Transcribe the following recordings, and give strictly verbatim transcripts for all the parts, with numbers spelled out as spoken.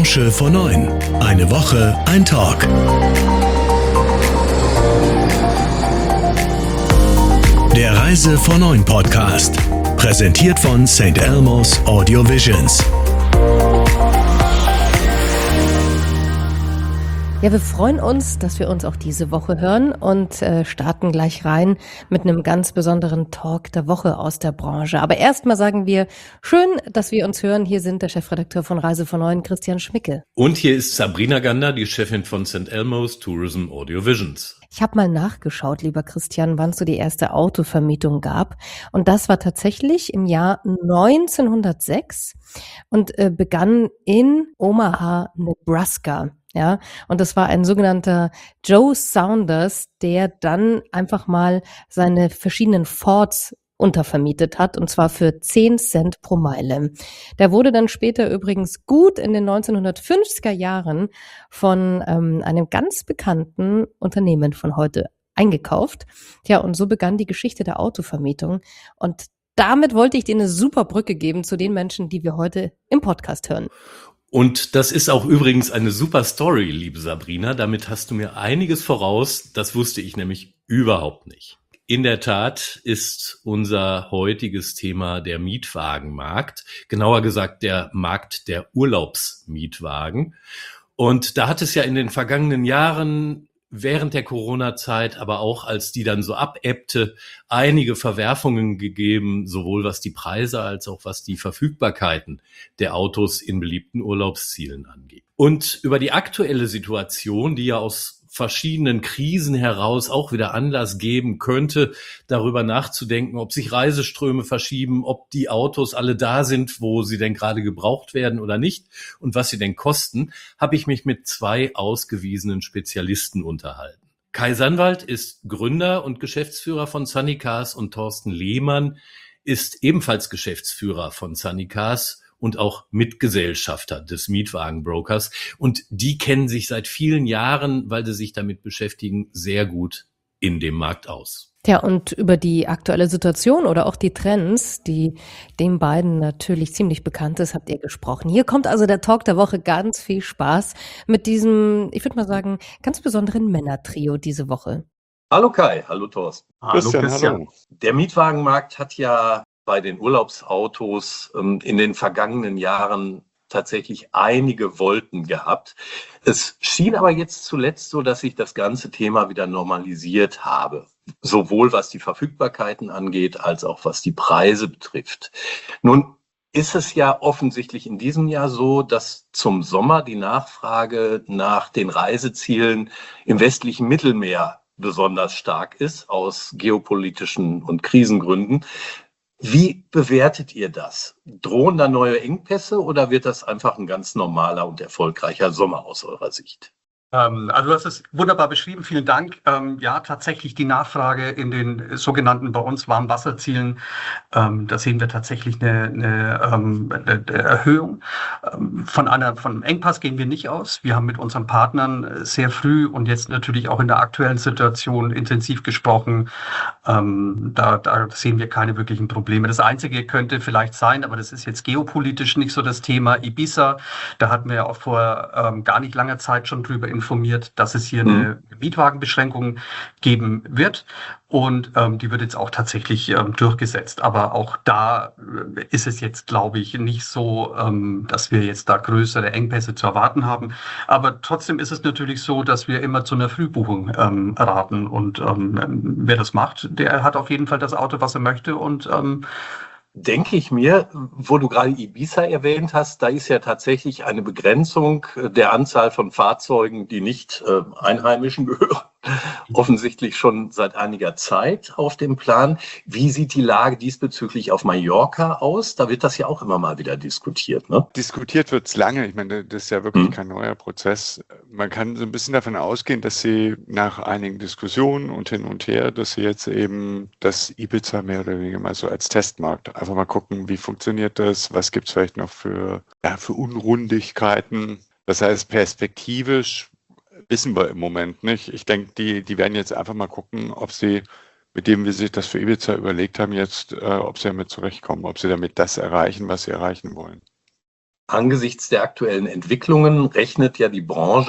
Branche vor neun. Eine Woche, ein Talk. Der Reise vor neun Podcast. Präsentiert von Saint Elmo's Audio Visions. Ja, wir freuen uns, dass wir uns auch diese Woche hören und äh, starten gleich rein mit einem ganz besonderen Talk der Woche aus der Branche. Aber erstmal sagen wir, schön, dass wir uns hören. Hier sind der Chefredakteur von Reise vor neun, Christian Schmicke. Und hier ist Sabrina Gander, die Chefin von Saint Elmo's Tourism Audio Visions. Ich habe mal nachgeschaut, lieber Christian, wann es so die erste Autovermietung gab. Und das war tatsächlich im Jahr neunzehnhundertsechs und äh, begann in Omaha, Nebraska. Ja, und das war ein sogenannter Joe Saunders, der dann einfach mal seine verschiedenen Fords untervermietet hat, und zwar für zehn Cent pro Meile. Der wurde dann später übrigens gut in den neunzehnhundertfünfziger Jahren von ähm, einem ganz bekannten Unternehmen von heute eingekauft. Ja, und so begann die Geschichte der Autovermietung. Und damit wollte ich dir eine super Brücke geben zu den Menschen, die wir heute im Podcast hören. Und das ist auch übrigens eine super Story, liebe Sabrina. Damit hast du mir einiges voraus. Das wusste ich nämlich überhaupt nicht. In der Tat ist unser heutiges Thema der Mietwagenmarkt. Genauer gesagt der Markt der Urlaubsmietwagen. Und da hat es ja in den vergangenen Jahren, während der Corona-Zeit, aber auch als die dann so abebbte, einige Verwerfungen gegeben, sowohl was die Preise als auch was die Verfügbarkeiten der Autos in beliebten Urlaubszielen angeht. Und über die aktuelle Situation, die ja aus verschiedenen Krisen heraus auch wieder Anlass geben könnte, darüber nachzudenken, ob sich Reiseströme verschieben, ob die Autos alle da sind, wo sie denn gerade gebraucht werden oder nicht und was sie denn kosten, habe ich mich mit zwei ausgewiesenen Spezialisten unterhalten. Kai Sannwald ist Gründer und Geschäftsführer von Sunny Cars und Thorsten Lehmann ist ebenfalls Geschäftsführer von Sunny Cars und auch Mitgesellschafter des Mietwagenbrokers. Und die kennen sich seit vielen Jahren, weil sie sich damit beschäftigen, sehr gut in dem Markt aus. Ja, und über die aktuelle Situation oder auch die Trends, die den beiden natürlich ziemlich bekannt ist, habt ihr gesprochen. Hier kommt also der Talk der Woche. Ganz viel Spaß mit diesem, ich würde mal sagen, ganz besonderen Männertrio diese Woche. Hallo Kai, hallo Thorsten. Hallo Christian. Christian. Hallo. Der Mietwagenmarkt hat ja bei den Urlaubsautos ähm, in den vergangenen Jahren tatsächlich einige Wolken gehabt. Es schien aber jetzt zuletzt so, dass sich das ganze Thema wieder normalisiert habe. Sowohl was die Verfügbarkeiten angeht, als auch was die Preise betrifft. Nun ist es ja offensichtlich in diesem Jahr so, dass zum Sommer die Nachfrage nach den Reisezielen im westlichen Mittelmeer besonders stark ist, aus geopolitischen und Krisengründen. Wie bewertet ihr das? Drohen da neue Engpässe oder wird das einfach ein ganz normaler und erfolgreicher Sommer aus eurer Sicht? Ähm, also du hast es wunderbar beschrieben, vielen Dank. Ähm, ja, tatsächlich die Nachfrage in den sogenannten bei uns Warmwasserzielen, ähm, da sehen wir tatsächlich eine, eine, ähm, eine, eine Erhöhung. Ähm, von einer, von einem Engpass gehen wir nicht aus. Wir haben mit unseren Partnern sehr früh und jetzt natürlich auch in der aktuellen Situation intensiv gesprochen. Ähm, da, da sehen wir keine wirklichen Probleme. Das Einzige könnte vielleicht sein, aber das ist jetzt geopolitisch nicht so das Thema, Ibiza. Da hatten wir ja auch vor ähm, gar nicht langer Zeit schon drüber informiert, dass es hier eine Mietwagenbeschränkung geben wird. Und ähm, die wird jetzt auch tatsächlich ähm, durchgesetzt. Aber auch da äh, ist es jetzt, glaube ich, nicht so, ähm, dass wir jetzt da größere Engpässe zu erwarten haben. Aber trotzdem ist es natürlich so, dass wir immer zu einer Frühbuchung ähm, raten. Und ähm, wer das macht, der hat auf jeden Fall das Auto, was er möchte. Und ähm, denke ich mir, wo du gerade Ibiza erwähnt hast, da ist ja tatsächlich eine Begrenzung der Anzahl von Fahrzeugen, die nicht äh, Einheimischen gehören, offensichtlich schon seit einiger Zeit auf dem Plan. Wie sieht die Lage diesbezüglich auf Mallorca aus? Da wird das ja auch immer mal wieder diskutiert, ne? Diskutiert wird es lange. Ich meine, das ist ja wirklich hm. kein neuer Prozess. Man kann so ein bisschen davon ausgehen, dass sie nach einigen Diskussionen und hin und her, dass sie jetzt eben das Ibiza mehr oder weniger mal so als Testmarkt einfach mal gucken, wie funktioniert das, was gibt es vielleicht noch für, ja, für Unrundigkeiten. Das heißt, perspektivisch wissen wir im Moment nicht. Ich denke, die, die werden jetzt einfach mal gucken, ob sie mit dem, wie sie sich das für Ibiza überlegt haben, jetzt, äh, ob sie damit zurechtkommen, ob sie damit das erreichen, was sie erreichen wollen. Angesichts der aktuellen Entwicklungen rechnet ja die Branche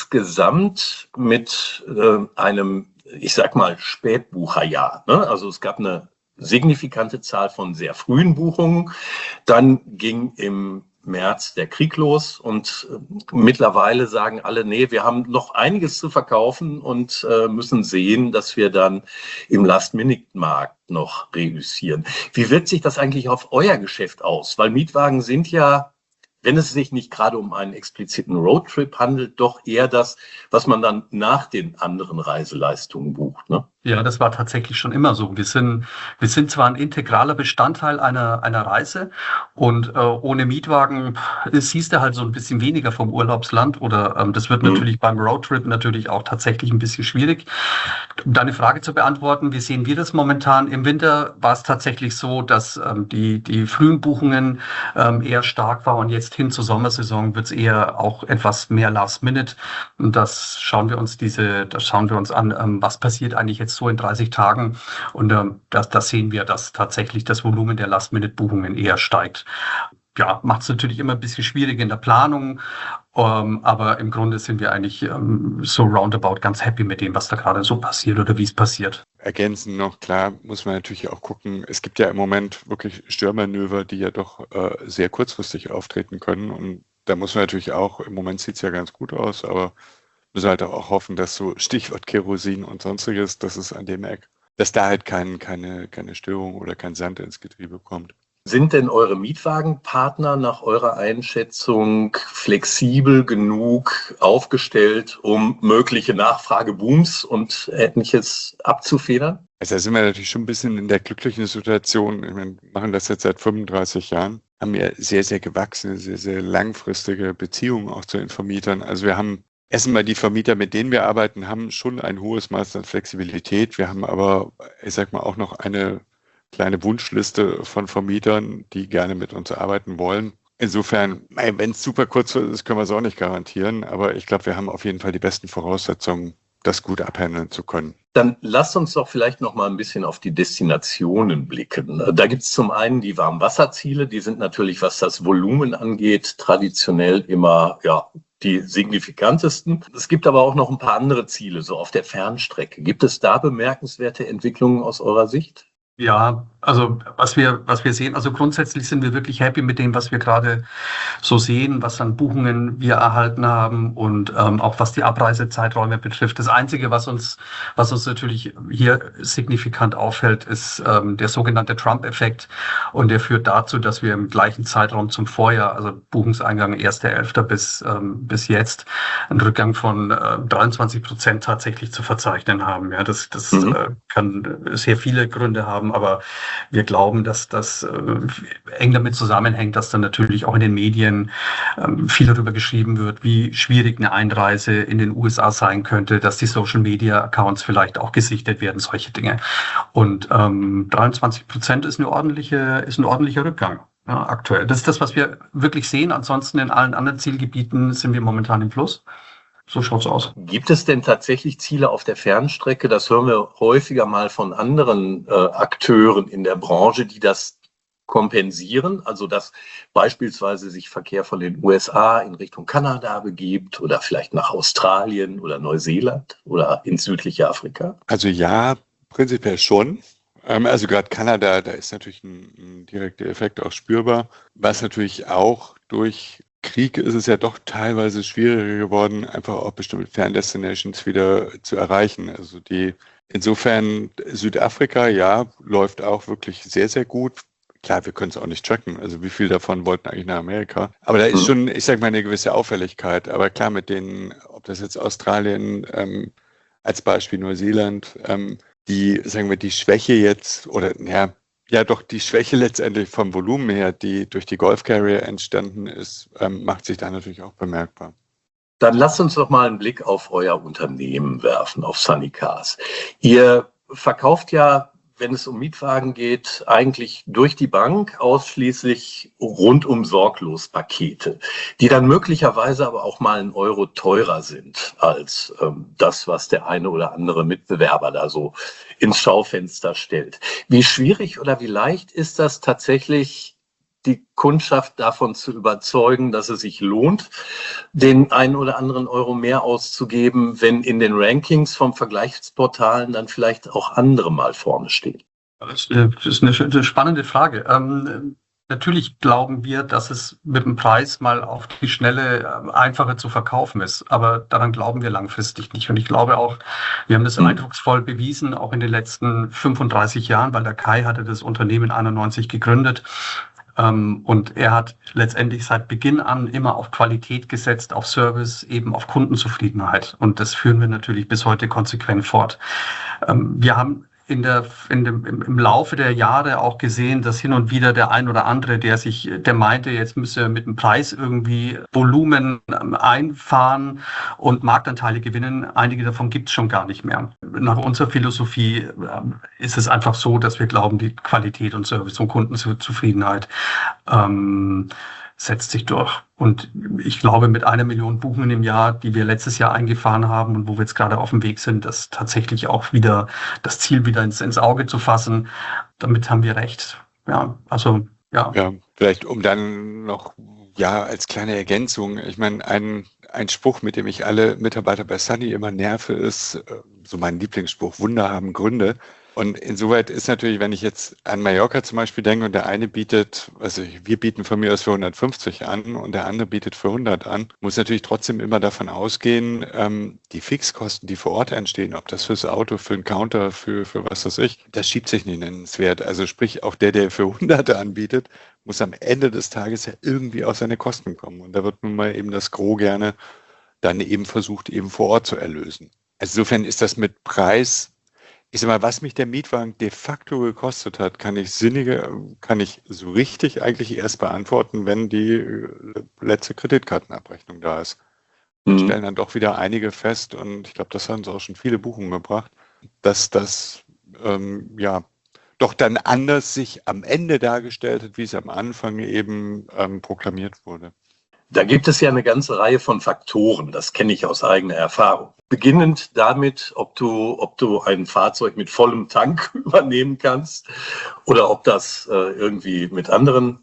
insgesamt mit äh, einem, ich sag mal, Spätbucherjahr. Ne? Also es gab eine signifikante Zahl von sehr frühen Buchungen. Dann ging im März der Krieg los und äh, mittlerweile sagen alle, nee, wir haben noch einiges zu verkaufen und äh, müssen sehen, dass wir dann im Last-Minute-Markt noch reüssieren. Wie wirkt sich das eigentlich auf euer Geschäft aus? Weil Mietwagen sind ja, wenn es sich nicht gerade um einen expliziten Roadtrip handelt, doch eher das, was man dann nach den anderen Reiseleistungen bucht, ne? Ja, das war tatsächlich schon immer so. Wir sind, wir sind zwar ein integraler Bestandteil einer, einer Reise und äh, ohne Mietwagen siehst du halt so ein bisschen weniger vom Urlaubsland oder ähm, das wird mhm. natürlich beim Roadtrip natürlich auch tatsächlich ein bisschen schwierig. Um deine Frage zu beantworten, wie sehen wir das momentan? Im Winter war es tatsächlich so, dass ähm, die, die frühen Buchungen ähm, eher stark waren und jetzt hin zur Sommersaison wird es eher auch etwas mehr Last Minute. Und das schauen wir uns diese, das schauen wir uns an, ähm, was passiert eigentlich jetzt so in dreißig Tagen und ähm, das, das sehen wir, dass tatsächlich das Volumen der Last-Minute-Buchungen eher steigt. Ja, macht es natürlich immer ein bisschen schwierig in der Planung, ähm, aber im Grunde sind wir eigentlich ähm, so roundabout ganz happy mit dem, was da gerade so passiert oder wie es passiert. Ergänzend noch, klar, muss man natürlich auch gucken, es gibt ja im Moment wirklich Störmanöver, die ja doch äh, sehr kurzfristig auftreten können und da muss man natürlich auch, im Moment sieht es ja ganz gut aus, aber müssen halt auch hoffen, dass so Stichwort Kerosin und sonstiges, dass es an dem Eck, dass da halt kein, keine, keine Störung oder kein Sand ins Getriebe kommt. Sind denn eure Mietwagenpartner nach eurer Einschätzung flexibel genug aufgestellt, um mögliche Nachfragebooms und Ähnliches abzufedern? Also da sind wir natürlich schon ein bisschen in der glücklichen Situation. Wir machen das jetzt seit fünfunddreißig Jahren, haben ja sehr, sehr gewachsene, sehr, sehr langfristige Beziehungen auch zu den Vermietern. Also wir haben Erstmal die Vermieter, mit denen wir arbeiten, haben schon ein hohes Maß an Flexibilität. Wir haben aber, ich sag mal, auch noch eine kleine Wunschliste von Vermietern, die gerne mit uns arbeiten wollen. Insofern, wenn es super kurz ist, können wir es auch nicht garantieren. Aber ich glaube, wir haben auf jeden Fall die besten Voraussetzungen, das gut abhandeln zu können. Dann lasst uns doch vielleicht noch mal ein bisschen auf die Destinationen blicken. Da gibt es zum einen die Warmwasserziele, die sind natürlich, was das Volumen angeht, traditionell immer, ja, die signifikantesten. Es gibt aber auch noch ein paar andere Ziele, so auf der Fernstrecke. Gibt es da bemerkenswerte Entwicklungen aus eurer Sicht? Ja, also was wir, was wir sehen, also grundsätzlich sind wir wirklich happy mit dem, was wir gerade so sehen, was an Buchungen wir erhalten haben und ähm, auch was die Abreisezeiträume betrifft. Das Einzige, was uns, was uns natürlich hier signifikant auffällt, ist ähm, der sogenannte Trump-Effekt und der führt dazu, dass wir im gleichen Zeitraum zum Vorjahr, also Buchungseingang erster elfter bis ähm, bis jetzt, einen Rückgang von äh, dreiundzwanzig Prozent tatsächlich zu verzeichnen haben. Ja, das das mhm. äh, kann sehr viele Gründe haben. Aber wir glauben, dass das äh, eng damit zusammenhängt, dass dann natürlich auch in den Medien ähm, viel darüber geschrieben wird, wie schwierig eine Einreise in den U S A sein könnte, dass die Social-Media-Accounts vielleicht auch gesichtet werden, solche Dinge. Und ähm, dreiundzwanzig Prozent ist, eine ordentliche, ist ein ordentlicher Rückgang. Ja, aktuell. Das ist das, was wir wirklich sehen. Ansonsten in allen anderen Zielgebieten sind wir momentan im Fluss. So schaut's aus. Gibt es denn tatsächlich Ziele auf der Fernstrecke? Das hören wir häufiger mal von anderen äh, Akteuren in der Branche, die das kompensieren. Also dass beispielsweise sich Verkehr von den U S A in Richtung Kanada begibt oder vielleicht nach Australien oder Neuseeland oder ins südliche Afrika? Also ja, prinzipiell schon. Also gerade Kanada, da ist natürlich ein, ein direkter Effekt auch spürbar. Was natürlich auch durch Krieg ist es ja doch teilweise schwieriger geworden, einfach auch bestimmte Ferndestinations wieder zu erreichen. Also die, insofern Südafrika, ja, läuft auch wirklich sehr, sehr gut. Klar, wir können es auch nicht tracken. Also wie viel davon wollten eigentlich nach Amerika? Aber da ist schon, ich sag mal, eine gewisse Auffälligkeit. Aber klar, mit denen, ob das jetzt Australien, ähm, als Beispiel Neuseeland, ähm, die, sagen wir, die Schwäche jetzt, oder ja, Ja, doch die Schwäche letztendlich vom Volumen her, die durch die Gulf Carrier entstanden ist, ähm, macht sich da natürlich auch bemerkbar. Dann lasst uns doch mal einen Blick auf euer Unternehmen werfen, auf Sunny Cars. Ihr verkauft ja, wenn es um Mietwagen geht, eigentlich durch die Bank ausschließlich rundum sorglos Pakete, die dann möglicherweise aber auch mal einen Euro teurer sind als ähm, das, was der eine oder andere Mitbewerber da so ins Schaufenster stellt. Wie schwierig oder wie leicht ist das tatsächlich, die Kundschaft davon zu überzeugen, dass es sich lohnt, den einen oder anderen Euro mehr auszugeben, wenn in den Rankings vom Vergleichsportalen dann vielleicht auch andere mal vorne stehen? Das ist eine spannende Frage. Ähm, natürlich glauben wir, dass es mit dem Preis mal auf die Schnelle einfacher zu verkaufen ist. Aber daran glauben wir langfristig nicht. Und ich glaube auch, wir haben das eindrucksvoll bewiesen, auch in den letzten fünfunddreißig Jahren, weil der Kai hatte das Unternehmen einundneunzig gegründet. Ähm, und er hat letztendlich seit Beginn an immer auf Qualität gesetzt, auf Service, eben auf Kundenzufriedenheit. Und das führen wir natürlich bis heute konsequent fort. Ähm, wir haben in der, in dem, im, im Laufe der Jahre auch gesehen, dass hin und wieder der ein oder andere, der sich, der meinte, jetzt müsse er mit dem Preis irgendwie Volumen einfahren und Marktanteile gewinnen. Einige davon gibt es schon gar nicht mehr. Nach unserer Philosophie ist es einfach so, dass wir glauben, die Qualität und Service und Kundenzufriedenheit ähm, setzt sich durch. Und ich glaube, mit einer Million Buchungen im Jahr, die wir letztes Jahr eingefahren haben und wo wir jetzt gerade auf dem Weg sind, das tatsächlich auch wieder das Ziel wieder ins, ins Auge zu fassen, damit haben wir recht. Ja, also, ja. Ja, vielleicht um dann noch, ja, als kleine Ergänzung, ich meine, ein, ein Spruch, mit dem ich alle Mitarbeiter bei Sunny immer nerve, ist so mein Lieblingsspruch: Wunder haben Gründe. Und insoweit ist natürlich, wenn ich jetzt an Mallorca zum Beispiel denke und der eine bietet, also wir bieten von mir aus für hundertfünfzig an und der andere bietet für hundert an, muss natürlich trotzdem immer davon ausgehen, ähm, die Fixkosten, die vor Ort entstehen, ob das fürs Auto, für einen Counter, für, für was weiß ich, das schiebt sich nicht nennenswert. Also sprich, auch der, der für hundert anbietet, muss am Ende des Tages ja irgendwie auf seine Kosten kommen. Und da wird nun mal eben das Gros gerne dann eben versucht, eben vor Ort zu erlösen. Also insofern ist das mit Preis, ich sag mal, was mich der Mietwagen de facto gekostet hat, kann ich sinnige, kann ich so richtig eigentlich erst beantworten, wenn die letzte Kreditkartenabrechnung da ist. Wir Mhm. stellen dann doch wieder einige fest und ich glaube, das haben uns auch schon viele Buchungen gebracht, dass das ähm, ja doch dann anders sich am Ende dargestellt hat, wie es am Anfang eben ähm, proklamiert wurde. Da gibt es ja eine ganze Reihe von Faktoren, das kenne ich aus eigener Erfahrung. Beginnend damit, ob du, ob du ein Fahrzeug mit vollem Tank übernehmen kannst oder ob das äh, irgendwie mit anderen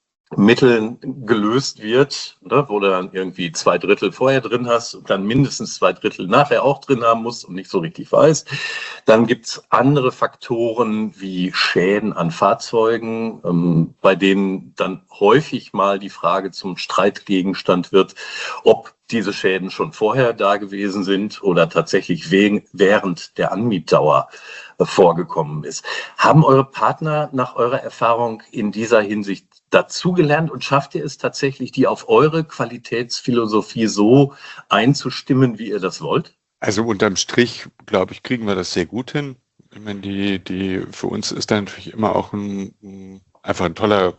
Mitteln gelöst wird, ne, wo du dann irgendwie zwei Drittel vorher drin hast und dann mindestens zwei Drittel nachher auch drin haben musst und nicht so richtig weißt. Dann gibt's andere Faktoren wie Schäden an Fahrzeugen, ähm, bei denen dann häufig mal die Frage zum Streitgegenstand wird, ob diese Schäden schon vorher da gewesen sind oder tatsächlich wegen, während der Anmietdauer äh, vorgekommen ist. Haben eure Partner nach eurer Erfahrung in dieser Hinsicht dazugelernt und schafft ihr es tatsächlich, die auf eure Qualitätsphilosophie so einzustimmen, wie ihr das wollt? Also unterm Strich, glaube ich, kriegen wir das sehr gut hin. Ich meine, die, die, für uns ist da natürlich immer auch ein, ein einfach ein toller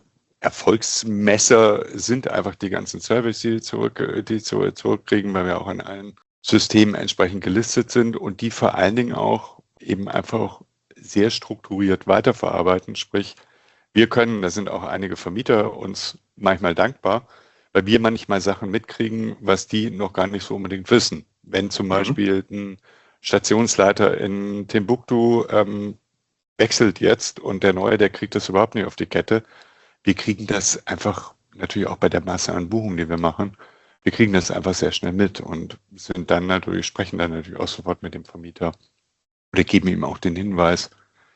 Erfolgsmesser sind einfach die ganzen Services, die, zurück, die zurückkriegen, weil wir auch in allen Systemen entsprechend gelistet sind und die vor allen Dingen auch eben einfach sehr strukturiert weiterverarbeiten. Sprich, wir können, da sind auch einige Vermieter uns manchmal dankbar, weil wir manchmal Sachen mitkriegen, was die noch gar nicht so unbedingt wissen. Wenn zum mhm. Beispiel ein Stationsleiter in Timbuktu ähm, wechselt jetzt und der Neue, der kriegt das überhaupt nicht auf die Kette. Wir kriegen das einfach natürlich auch bei der Masse an Buchungen, die wir machen. Wir kriegen das einfach sehr schnell mit und sind dann natürlich, sprechen dann natürlich auch sofort mit dem Vermieter oder geben ihm auch den Hinweis.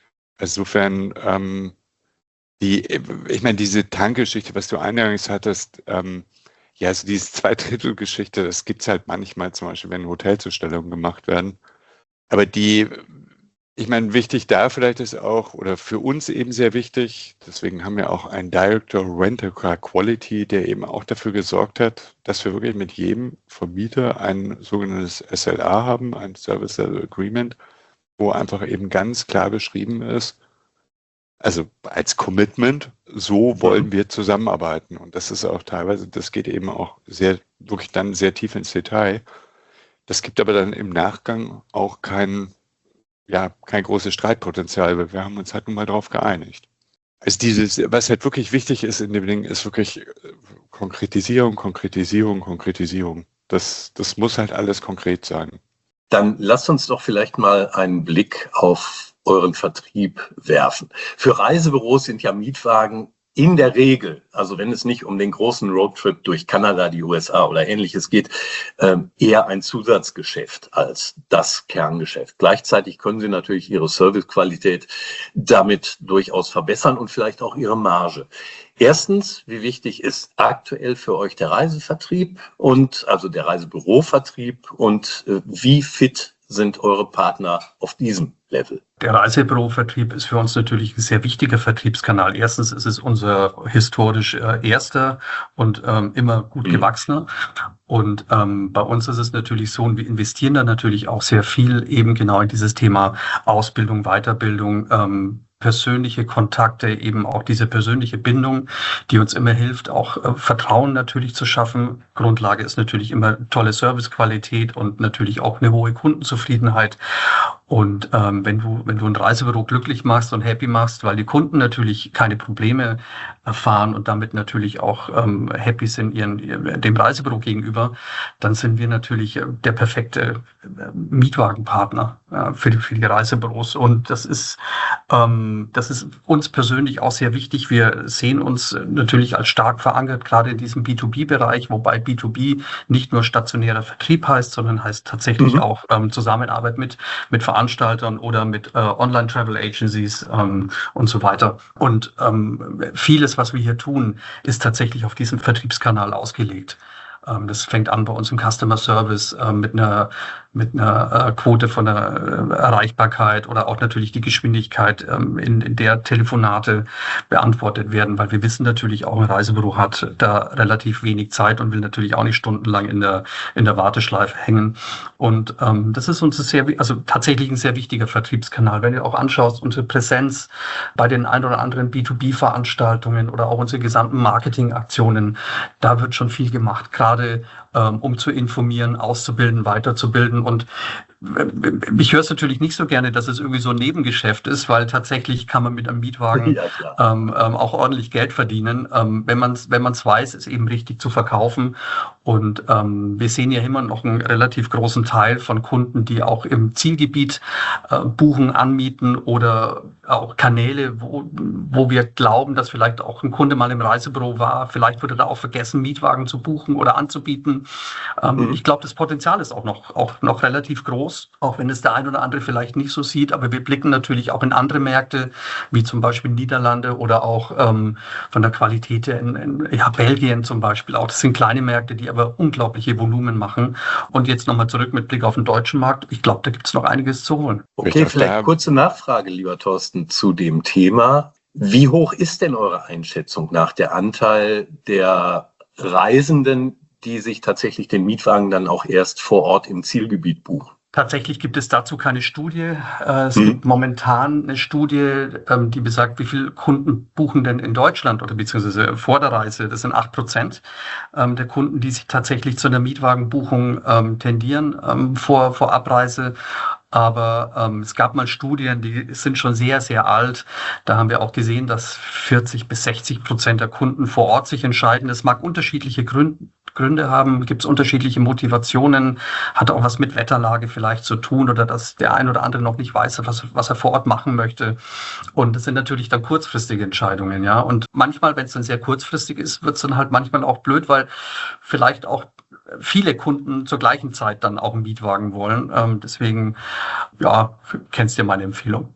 Insofern, ähm, die, ich meine, diese Tankgeschichte, was du eingangs hattest, ähm, ja, also diese Zweidrittel-Geschichte, das gibt's halt manchmal zum Beispiel, wenn Hotelzustellungen gemacht werden. Aber die, ich meine, wichtig da vielleicht ist auch, oder für uns eben sehr wichtig, deswegen haben wir auch einen Director Rental Car Quality, der eben auch dafür gesorgt hat, dass wir wirklich mit jedem Vermieter ein sogenanntes S L A haben, ein Service Level Agreement, wo einfach eben ganz klar beschrieben ist, also als Commitment, so wollen wir zusammenarbeiten. Und das ist auch teilweise, das geht eben auch sehr, wirklich dann sehr tief ins Detail. Das gibt aber dann im Nachgang auch kein, ja, kein großes Streitpotenzial, weil wir haben uns halt nun mal darauf geeinigt. Also dieses, was halt wirklich wichtig ist in dem Ding, ist wirklich Konkretisierung, Konkretisierung, Konkretisierung. Das, das muss halt alles konkret sein. Dann lasst uns doch vielleicht mal einen Blick auf euren Vertrieb werfen. Für Reisebüros sind ja Mietwagen in der Regel, also wenn es nicht um den großen Roadtrip durch Kanada, die U S A oder Ähnliches geht, ähm, eher ein Zusatzgeschäft als das Kerngeschäft. Gleichzeitig können Sie natürlich Ihre Servicequalität damit durchaus verbessern und vielleicht auch Ihre Marge. Erstens, wie wichtig ist aktuell für euch der Reisevertrieb und also der Reisebürovertrieb und äh, wie fit sind eure Partner auf diesem Level? Der Reisebürovertrieb ist für uns natürlich ein sehr wichtiger Vertriebskanal. Erstens ist es unser historisch äh, erster und ähm, immer gut Mhm. gewachsener. Und ähm, bei uns ist es natürlich so, und wir investieren da natürlich auch sehr viel eben genau in dieses Thema Ausbildung, Weiterbildung, ähm, persönliche Kontakte, eben auch diese persönliche Bindung, die uns immer hilft, auch äh, Vertrauen natürlich zu schaffen. Grundlage ist natürlich immer tolle Servicequalität und natürlich auch eine hohe Kundenzufriedenheit. Und ähm, wenn du wenn du ein Reisebüro glücklich machst und happy machst, weil die Kunden natürlich keine Probleme erfahren und damit natürlich auch ähm, happy sind ihren, ihren dem Reisebüro gegenüber, dann sind wir natürlich äh, der perfekte äh, Mietwagenpartner äh, für die für die Reisebüros. Und das ist ähm, das ist uns persönlich auch sehr wichtig. Wir sehen uns natürlich als stark verankert, gerade in diesem B zwei B-Bereich, wobei B zwei B nicht nur stationärer Vertrieb heißt, sondern heißt tatsächlich Mhm. auch ähm, Zusammenarbeit mit mit Veranstaltern oder mit äh, Online-Travel-Agencies ähm, und so weiter. Und ähm, vieles, was wir hier tun, ist tatsächlich auf diesen Vertriebskanal ausgelegt. Ähm, das fängt an bei uns im Customer Service äh, mit einer mit einer äh, Quote von der äh, Erreichbarkeit oder auch natürlich die Geschwindigkeit, ähm, in, in der Telefonate beantwortet werden, weil wir wissen natürlich auch, ein Reisebüro hat da relativ wenig Zeit und will natürlich auch nicht stundenlang in der in der Warteschleife hängen. Und ähm, das ist uns ein sehr, also tatsächlich ein sehr wichtiger Vertriebskanal. Wenn du auch anschaust, unsere Präsenz bei den ein oder anderen B zwei B-Veranstaltungen oder auch unsere gesamten Marketingaktionen, da wird schon viel gemacht, gerade ähm, um zu informieren, auszubilden, weiterzubilden. Und ich höre es natürlich nicht so gerne, dass es irgendwie so ein Nebengeschäft ist, weil tatsächlich kann man mit einem Mietwagen Ja, klar. ähm, ähm, auch ordentlich Geld verdienen, ähm, wenn man es wenn man's weiß, es eben richtig zu verkaufen. Und ähm, wir sehen ja immer noch einen relativ großen Teil von Kunden, die auch im Zielgebiet äh, buchen, anmieten oder auch Kanäle, wo, wo wir glauben, dass vielleicht auch ein Kunde mal im Reisebüro war. Vielleicht wurde da auch vergessen, Mietwagen zu buchen oder anzubieten. Ähm, Mhm. Ich glaube, das Potenzial ist auch noch, auch noch relativ groß, auch wenn es der ein oder andere vielleicht nicht so sieht. Aber wir blicken natürlich auch in andere Märkte, wie zum Beispiel Niederlande oder auch ähm, von der Qualität her in, in ja, Belgien zum Beispiel auch. Das sind kleine Märkte, die aber unglaubliche Volumen machen. Und jetzt nochmal zurück mit Blick auf den deutschen Markt. Ich glaube, da gibt es noch einiges zu holen. Okay, Richtig, vielleicht da- kurze Nachfrage, lieber Thorsten, zu dem Thema. Wie hoch ist denn eure Einschätzung nach der Anteil der Reisenden, die sich tatsächlich den Mietwagen dann auch erst vor Ort im Zielgebiet buchen? Tatsächlich gibt es dazu keine Studie. Äh, Es Mhm. gibt momentan eine Studie, ähm, die besagt, wie viele Kunden buchen denn in Deutschland oder beziehungsweise vor der Reise. Das sind acht Prozent ähm, der Kunden, die sich tatsächlich zu einer Mietwagenbuchung ähm, tendieren ähm, vor, vor Abreise. Aber ähm, es gab mal Studien, die sind schon sehr, sehr alt. Da haben wir auch gesehen, dass vierzig bis sechzig Prozent der Kunden vor Ort sich entscheiden. Es mag unterschiedliche Gründe, Gründe haben, gibt es unterschiedliche Motivationen, hat auch was mit Wetterlage vielleicht zu tun oder dass der ein oder andere noch nicht weiß, was, was er vor Ort machen möchte. Und das sind natürlich dann kurzfristige Entscheidungen, ja. Und manchmal, wenn es dann sehr kurzfristig ist, wird es dann halt manchmal auch blöd, weil vielleicht auch viele Kunden zur gleichen Zeit dann auch einen Mietwagen wollen. Ähm, deswegen, ja, kennst du meine Empfehlung.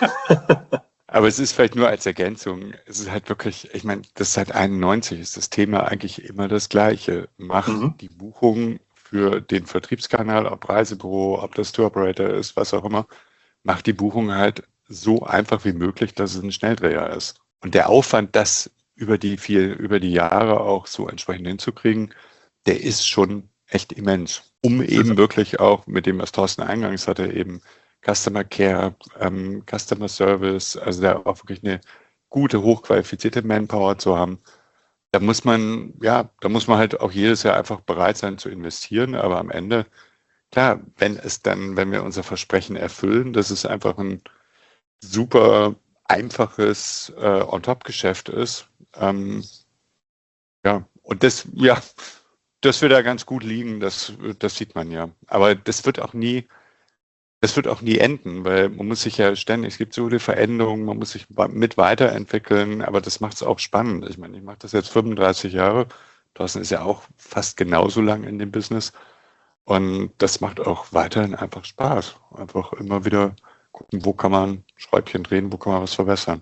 Aber es ist vielleicht nur als Ergänzung, es ist halt wirklich, ich meine, das seit einundneunzig ist das Thema eigentlich immer das Gleiche. Mach Mhm. die Buchung für den Vertriebskanal, ob Reisebüro, ob das Tour Operator ist, was auch immer, mach die Buchung halt so einfach wie möglich, dass es ein Schnelldreher ist. Und der Aufwand, das über die viel, über die Jahre auch so entsprechend hinzukriegen, der ist schon echt immens. Um eben wirklich auch mit dem, was Thorsten eingangs hatte, eben Customer Care, ähm, Customer Service, also da auch wirklich eine gute, hochqualifizierte Manpower zu haben. Da muss man, ja, da muss man halt auch jedes Jahr einfach bereit sein zu investieren, aber am Ende, klar, wenn es dann, wenn wir unser Versprechen erfüllen, dass es einfach ein super einfaches äh, On-Top-Geschäft ist, ähm, ja, und das, ja, dass wir da ganz gut liegen, das, das sieht man ja. Aber das wird auch nie, Das wird auch nie enden, weil man muss sich ja ständig, es gibt so viele Veränderungen, man muss sich mit weiterentwickeln, aber das macht es auch spannend. Ich meine, ich mache das jetzt fünfunddreißig Jahre, Thorsten ist ja auch fast genauso lang in dem Business und das macht auch weiterhin einfach Spaß. Einfach immer wieder gucken, wo kann man Schräubchen drehen, wo kann man was verbessern.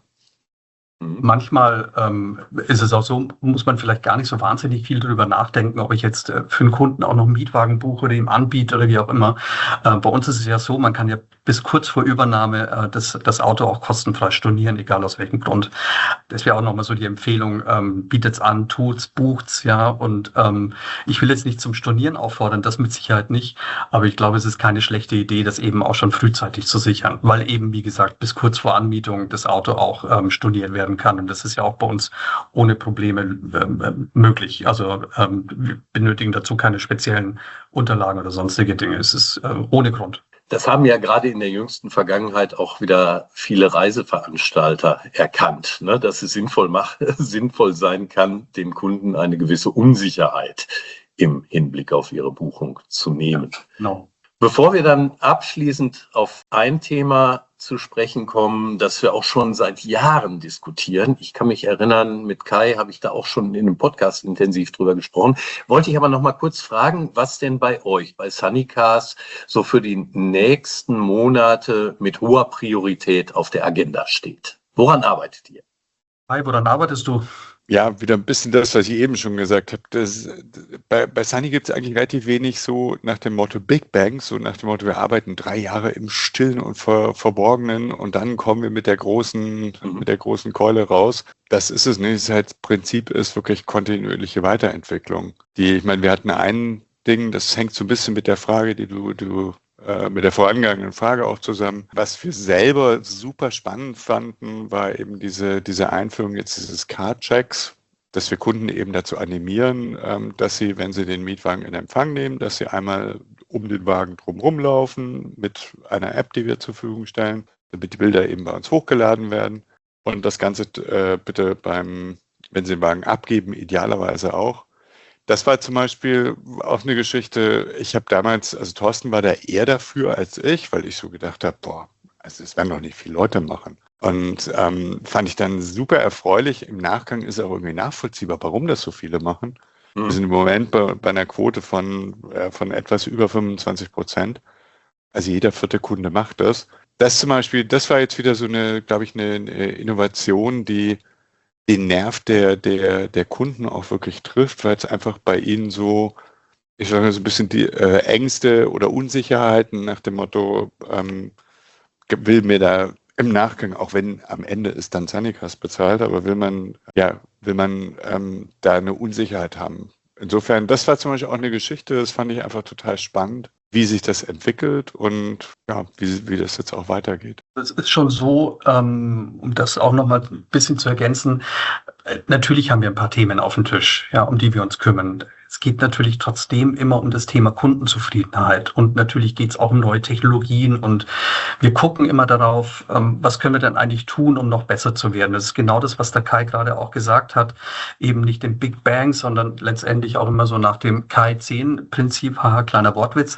Manchmal ähm, ist es auch so, muss man vielleicht gar nicht so wahnsinnig viel darüber nachdenken, ob ich jetzt äh, für einen Kunden auch noch einen Mietwagen buche oder ihm anbiete oder wie auch immer. Äh, bei uns ist es ja so, man kann ja bis kurz vor Übernahme äh, das, das Auto auch kostenfrei stornieren, egal aus welchem Grund. Das wäre auch nochmal so die Empfehlung, ähm, bietet's an, tut's, bucht's, ja. Und ähm, ich will jetzt nicht zum Stornieren auffordern, das mit Sicherheit nicht. Aber ich glaube, es ist keine schlechte Idee, das eben auch schon frühzeitig zu sichern, weil eben, wie gesagt, bis kurz vor Anmietung das Auto auch ähm, storniert werden kann. Und das ist ja auch bei uns ohne Probleme ähm, möglich. Also ähm, wir benötigen dazu keine speziellen Unterlagen oder sonstige Dinge. Es ist äh, ohne Grund. Das haben ja gerade in der jüngsten Vergangenheit auch wieder viele Reiseveranstalter erkannt, ne, dass es sinnvoll, macht, sinnvoll sein kann, den Kunden eine gewisse Unsicherheit im Hinblick auf ihre Buchung zu nehmen. Ja, genau. Bevor wir dann abschließend auf ein Thema zu sprechen kommen, das wir auch schon seit Jahren diskutieren. Ich kann mich erinnern, mit Kai habe ich da auch schon in einem Podcast intensiv drüber gesprochen. Wollte ich aber noch mal kurz fragen, was denn bei euch, bei Sunnycars, so für die nächsten Monate mit hoher Priorität auf der Agenda steht. Woran arbeitet ihr? Kai, woran arbeitest du? Ja, wieder ein bisschen das, was ich eben schon gesagt habe. Das, bei, bei Sunny gibt es eigentlich relativ wenig so nach dem Motto Big Bang, so nach dem Motto, wir arbeiten drei Jahre im Stillen und Ver, Verborgenen und dann kommen wir mit der großen, mhm. mit der großen Keule raus. Das ist es nicht. Das Prinzip ist wirklich kontinuierliche Weiterentwicklung. Die, ich meine, wir hatten ein Ding, das hängt so ein bisschen mit der Frage, die du, du mit der vorangegangenen Frage auch zusammen. Was wir selber super spannend fanden, war eben diese, diese Einführung jetzt dieses Car-Checks, dass wir Kunden eben dazu animieren, dass sie, wenn sie den Mietwagen in Empfang nehmen, dass sie einmal um den Wagen drumherum laufen mit einer App, die wir zur Verfügung stellen, damit die Bilder eben bei uns hochgeladen werden und das Ganze äh, bitte beim, wenn sie den Wagen abgeben, idealerweise auch. Das war zum Beispiel auch eine Geschichte, ich habe damals, also Thorsten war da eher dafür als ich, weil ich so gedacht habe, boah, also es werden doch nicht viele Leute machen. Und ähm, fand ich dann super erfreulich. Im Nachgang ist auch irgendwie nachvollziehbar, warum das so viele machen. Mhm. Wir sind im Moment bei, bei einer Quote von, äh, von etwas über fünfundzwanzig Prozent. Also jeder vierte Kunde macht das. Das zum Beispiel, das war jetzt wieder so eine, glaube ich, eine, eine Innovation, die den Nerv der, der, der Kunden auch wirklich trifft, weil es einfach bei ihnen so, ich sage mal so ein bisschen die äh, Ängste oder Unsicherheiten nach dem Motto, ähm, will mir da im Nachgang, auch wenn am Ende ist dann Sunnycars bezahlt, aber will man, ja, will man ähm, da eine Unsicherheit haben. Insofern, das war zum Beispiel auch eine Geschichte, das fand ich einfach total spannend, wie sich das entwickelt und ja, wie, wie das jetzt auch weitergeht. Es ist schon so, ähm, um das auch nochmal ein bisschen zu ergänzen, äh, natürlich haben wir ein paar Themen auf dem Tisch, ja, um die wir uns kümmern. Es geht natürlich trotzdem immer um das Thema Kundenzufriedenheit und natürlich geht es auch um neue Technologien und wir gucken immer darauf, ähm, was können wir denn eigentlich tun, um noch besser zu werden. Das ist genau das, was der Kai gerade auch gesagt hat, eben nicht den Big Bang, sondern letztendlich auch immer so nach dem Kai zehn Prinzip, haha, kleiner Wortwitz,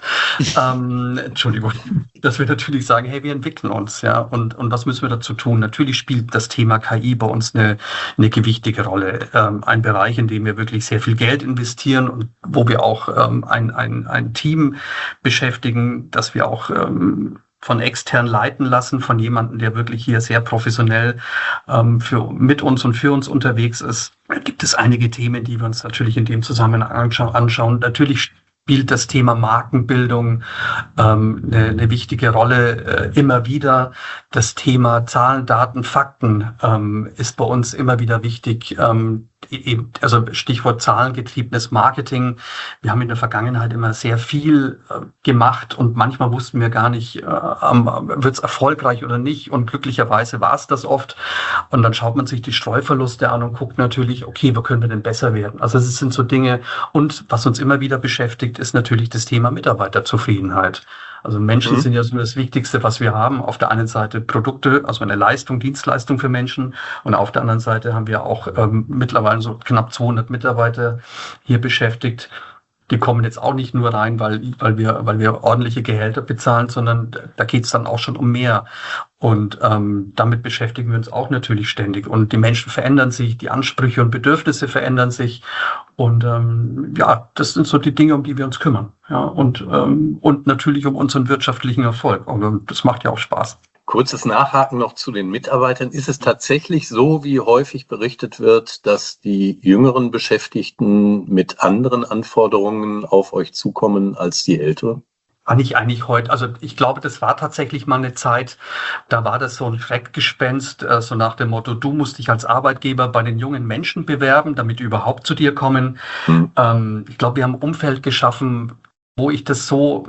ähm, Entschuldigung, dass wir natürlich sagen, hey, wir entwickeln uns, ja, und, und was müssen wir dazu tun? Natürlich spielt das Thema K I bei uns eine, eine gewichtige Rolle, ähm, ein Bereich, in dem wir wirklich sehr viel Geld investieren und wo wir auch ähm, ein, ein, ein Team beschäftigen, das wir auch ähm, von extern leiten lassen, von jemandem, der wirklich hier sehr professionell ähm, für, mit uns und für uns unterwegs ist. Da gibt es einige Themen, die wir uns natürlich in dem Zusammenhang anscha- anschauen. Natürlich spielt das Thema Markenbildung ähm, eine, eine wichtige Rolle äh, immer wieder. Das Thema Zahlen, Daten, Fakten ähm, ist bei uns immer wieder wichtig. Ähm, eben, also Stichwort zahlengetriebenes Marketing. Wir haben in der Vergangenheit immer sehr viel äh, gemacht und manchmal wussten wir gar nicht, äh, wird es erfolgreich oder nicht. Und glücklicherweise war es das oft. Und dann schaut man sich die Streuverluste an und guckt natürlich, okay, wo können wir denn besser werden? Also es sind so Dinge. Und was uns immer wieder beschäftigt, ist natürlich das Thema Mitarbeiterzufriedenheit. Also Menschen mhm. sind ja so das Wichtigste, was wir haben. Auf der einen Seite Produkte, also eine Leistung, Dienstleistung für Menschen. Und auf der anderen Seite haben wir auch ähm, mittlerweile so knapp zweihundert Mitarbeiter hier beschäftigt. Die kommen jetzt auch nicht nur rein, weil, weil, wir, weil wir ordentliche Gehälter bezahlen, sondern da geht es dann auch schon um mehr. Und ähm, damit beschäftigen wir uns auch natürlich ständig. Und die Menschen verändern sich, die Ansprüche und Bedürfnisse verändern sich. Und ähm, ja, das sind so die Dinge, um die wir uns kümmern. Ja, und, ähm, und natürlich um unseren wirtschaftlichen Erfolg. Und das macht ja auch Spaß. Kurzes Nachhaken noch zu den Mitarbeitern. Ist es tatsächlich so, wie häufig berichtet wird, dass die jüngeren Beschäftigten mit anderen Anforderungen auf euch zukommen als die älteren? Eigentlich, eigentlich heute, also ich glaube, das war tatsächlich mal eine Zeit, da war das so ein Schreckgespenst, äh, so nach dem Motto, du musst dich als Arbeitgeber bei den jungen Menschen bewerben, damit die überhaupt zu dir kommen. Hm. Ähm, ich glaube, wir haben ein Umfeld geschaffen, wo ich das so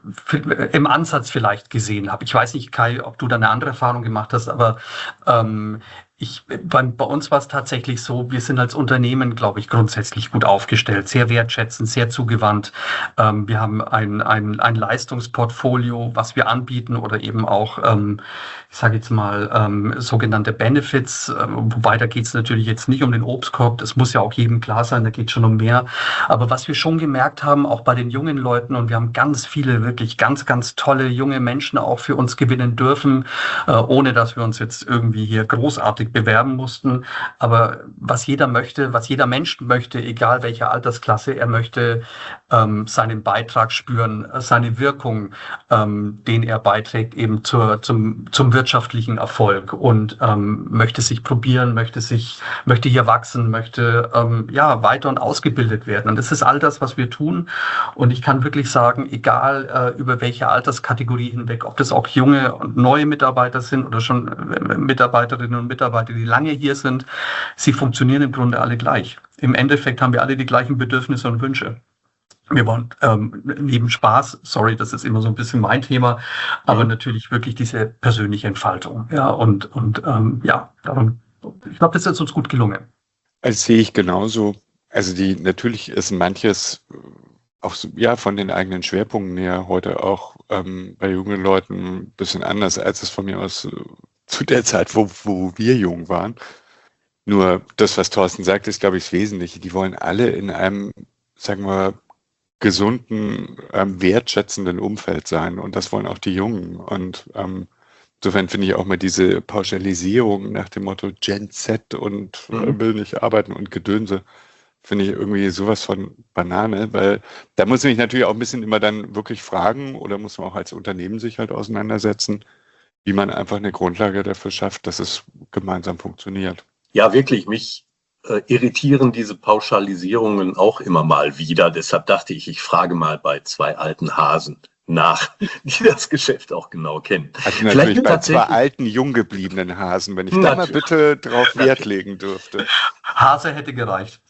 im Ansatz vielleicht gesehen habe. Ich weiß nicht, Kai, ob du da eine andere Erfahrung gemacht hast, aber ähm, ich, bei, bei uns war es tatsächlich so, wir sind als Unternehmen, glaube ich, grundsätzlich gut aufgestellt, sehr wertschätzend, sehr zugewandt. Ähm, wir haben ein, ein, ein Leistungsportfolio, was wir anbieten oder eben auch, ähm, ich sage jetzt mal, ähm, sogenannte Benefits, äh, wobei da geht es natürlich jetzt nicht um den Obstkorb, das muss ja auch jedem klar sein, da geht es schon um mehr. Aber was wir schon gemerkt haben, auch bei den jungen Leuten, und wir haben ganz viele wirklich ganz, ganz tolle junge Menschen auch für uns gewinnen dürfen, äh, ohne dass wir uns jetzt irgendwie hier großartig bewerben mussten. Aber was jeder möchte, was jeder Mensch möchte, egal welcher Altersklasse, er möchte ähm, seinen Beitrag spüren, seine Wirkung, ähm, den er beiträgt eben zur, zum, zum wirtschaftlichen Erfolg und ähm, möchte sich probieren, möchte sich, möchte hier wachsen, möchte ähm, ja weiter und ausgebildet werden. Und das ist all das, was wir tun. Und ich kann wirklich sagen, egal äh, über welche Alterskategorie hinweg, ob das auch junge und neue Mitarbeiter sind oder schon äh, Mitarbeiterinnen und Mitarbeiter, die lange hier sind, sie funktionieren im Grunde alle gleich. Im Endeffekt haben wir alle die gleichen Bedürfnisse und Wünsche. Wir wollen ähm, neben Spaß, sorry, das ist immer so ein bisschen mein Thema, aber mhm. natürlich wirklich diese persönliche Entfaltung. Ja, und, und ähm, ja, darum, ich glaube, das ist uns gut gelungen. Das sehe ich genauso. Also die, natürlich ist manches auch so, ja, von den eigenen Schwerpunkten her heute auch ähm, bei jungen Leuten ein bisschen anders, als es von mir aus äh, zu der Zeit, wo, wo wir jung waren. Nur das, was Thorsten sagt, ist, glaube ich, das Wesentliche. Die wollen alle in einem, sagen wir, gesunden, ähm, wertschätzenden Umfeld sein. Und das wollen auch die Jungen. Und ähm, insofern finde ich auch mal diese Pauschalisierung nach dem Motto Gen Z und mhm. äh, will nicht arbeiten und Gedönse, finde ich irgendwie sowas von Banane, weil da muss man sich natürlich auch ein bisschen immer dann wirklich fragen oder muss man auch als Unternehmen sich halt auseinandersetzen, wie man einfach eine Grundlage dafür schafft, dass es gemeinsam funktioniert. Ja, wirklich, mich äh, irritieren diese Pauschalisierungen auch immer mal wieder. Deshalb dachte ich, ich frage mal bei zwei alten Hasen nach, die das Geschäft auch genau kennen. Also natürlich bei zwei alten, jung gebliebenen Hasen, wenn ich da mal bitte drauf Wert legen dürfte. Hase hätte gereicht.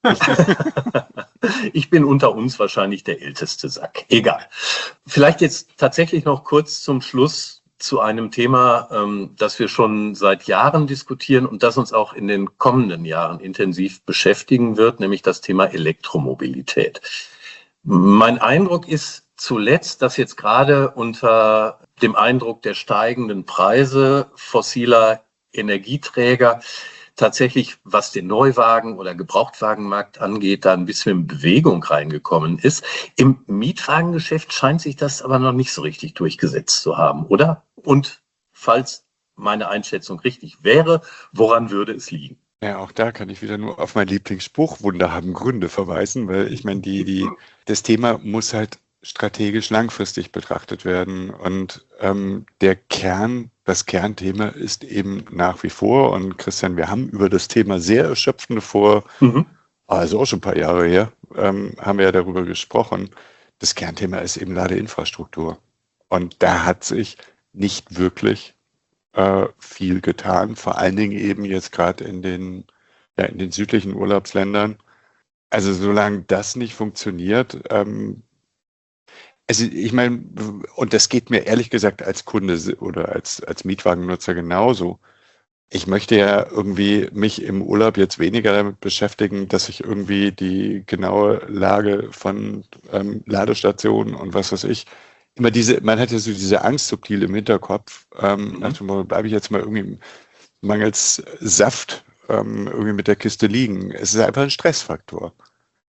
Ich bin unter uns wahrscheinlich der älteste Sack. Egal. Vielleicht jetzt tatsächlich noch kurz zum Schluss zu einem Thema, ähm, das wir schon seit Jahren diskutieren und das uns auch in den kommenden Jahren intensiv beschäftigen wird, nämlich das Thema Elektromobilität. Mein Eindruck ist zuletzt, dass jetzt gerade unter dem Eindruck der steigenden Preise fossiler Energieträger tatsächlich, was den Neuwagen- oder Gebrauchtwagenmarkt angeht, da ein bisschen Bewegung reingekommen ist. Im Mietwagengeschäft scheint sich das aber noch nicht so richtig durchgesetzt zu haben, oder? Und falls meine Einschätzung richtig wäre, woran würde es liegen? Ja, auch da kann ich wieder nur auf meinen Lieblingsspruch Wunder haben Gründe verweisen, weil ich meine, die, die, das Thema muss halt strategisch langfristig betrachtet werden. Und ähm, der Kern, das Kernthema ist eben nach wie vor, und Christian, wir haben über das Thema sehr erschöpfend vor, mhm. also auch schon ein paar Jahre her, ähm, haben wir ja darüber gesprochen. Das Kernthema ist eben Ladeinfrastruktur. Und da hat sich nicht wirklich äh, viel getan, vor allen Dingen eben jetzt gerade in den, ja, in den südlichen Urlaubsländern. Also solange das nicht funktioniert, ähm, Also ich meine, und das geht mir ehrlich gesagt als Kunde oder als, als Mietwagennutzer genauso. Ich möchte ja irgendwie mich im Urlaub jetzt weniger damit beschäftigen, dass ich irgendwie die genaue Lage von ähm, Ladestationen und was weiß ich, immer diese, man hat ja so diese Angst subtil im Hinterkopf, ähm, mhm. nach dem Motto, bleibe ich jetzt mal irgendwie mangels Saft ähm, irgendwie mit der Kiste liegen. Es ist einfach ein Stressfaktor.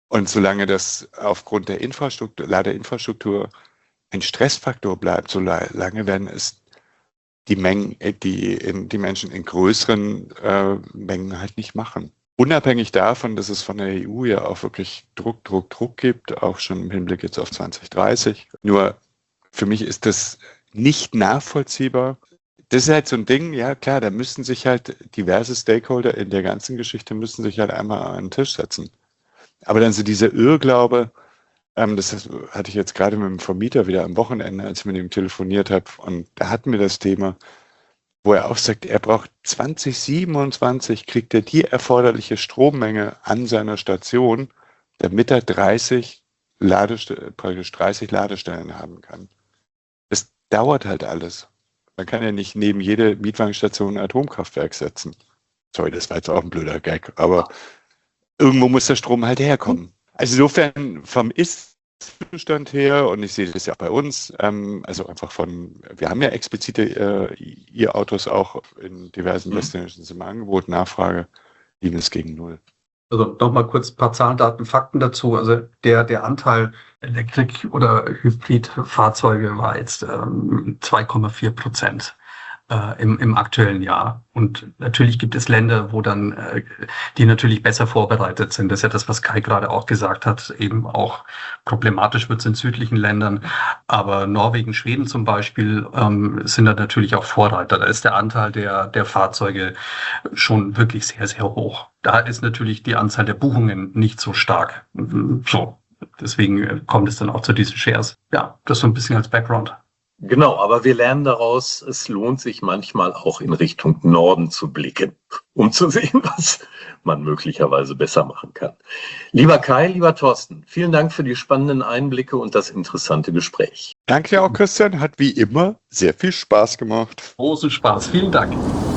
Und solange das aufgrund der Infrastruktur, Ladeinfrastruktur ein Stressfaktor bleibt, solange werden es die Mengen, die, in, die Menschen in größeren äh, Mengen halt nicht machen. Unabhängig davon, dass es von der E U ja auch wirklich Druck, Druck, Druck gibt, auch schon im Hinblick jetzt auf zwanzig dreißig. Nur für mich ist das nicht nachvollziehbar. Das ist halt so ein Ding, ja klar, da müssen sich halt diverse Stakeholder in der ganzen Geschichte müssen sich halt einmal an den Tisch setzen. Aber dann so dieser Irrglaube, ähm, das hatte ich jetzt gerade mit dem Vermieter wieder am Wochenende, als ich mit ihm telefoniert habe, und da hatten wir das Thema, wo er auch sagt, er braucht zwanzig siebenundzwanzig, kriegt er die erforderliche Strommenge an seiner Station, damit er dreißig, Ladest- praktisch dreißig Ladestellen haben kann. Das dauert halt alles. Man kann ja nicht neben jede Mietwagenstation ein Atomkraftwerk setzen. Sorry, das war jetzt auch ein blöder Gag, aber irgendwo muss der Strom halt herkommen. Also insofern vom Ist-Zustand her, und ich sehe das ja auch bei uns, ähm, also einfach von, wir haben ja explizite äh, E-Autos auch in diversen Mhm. Destinations im Angebot, Nachfrage, liegen es gegen null. Also nochmal kurz ein paar Zahlen, Daten, Fakten dazu. Also der, der Anteil Elektrik- oder Hybridfahrzeuge war jetzt ähm, zwei Komma vier Prozent äh, im, im aktuellen Jahr. Und natürlich gibt es Länder, wo dann, äh, die natürlich besser vorbereitet sind. Das ist ja das, was Kai gerade auch gesagt hat, eben auch problematisch wird es in südlichen Ländern. Aber Norwegen, Schweden zum Beispiel ähm, sind da natürlich auch Vorreiter. Da ist der Anteil der, der Fahrzeuge schon wirklich sehr, sehr hoch. Da ist natürlich die Anzahl der Buchungen nicht so stark. So, deswegen kommt es dann auch zu diesen Shares. Ja, das so ein bisschen als Background. Genau, aber wir lernen daraus, es lohnt sich manchmal auch in Richtung Norden zu blicken, um zu sehen, was man möglicherweise besser machen kann. Lieber Kai, lieber Thorsten, vielen Dank für die spannenden Einblicke und das interessante Gespräch. Danke dir auch, Christian. Hat wie immer sehr viel Spaß gemacht. Großen Spaß. Vielen Dank.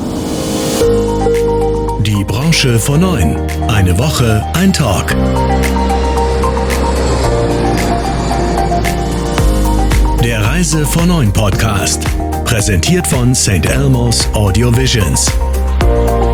Die Branche vor neun. Eine Woche, ein Talk. Der Reise vor neun Podcast. Präsentiert von Saint Elmo's Audio Visions.